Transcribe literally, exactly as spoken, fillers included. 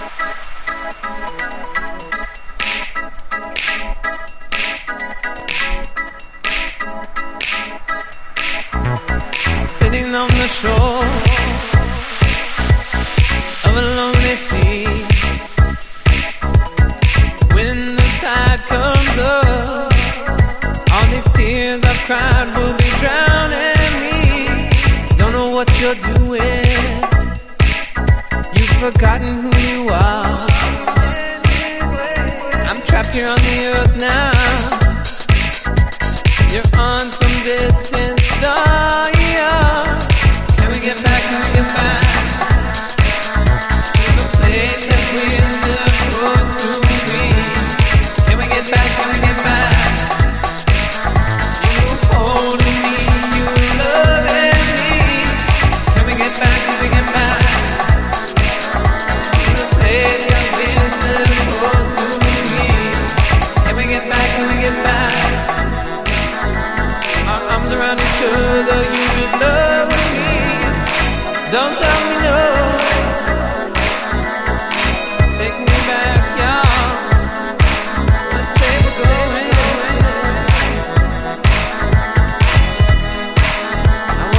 Sitting on the shore of a lonely sea, when the tide comes up, all these tears I've cried will be drowning me. Don't know what you're doing, you've forgotten who you are. I'm trapped here on the earth now, you're on some distant star. Can we get back, can we get back to the place that we're supposed to be? Can we get back, can we get back? You holding me, you loving me. Can we get back, can we get back to the place that we're supposed to be? Can we get back, can we get back? Our arms around each other, you should love me. Don't tell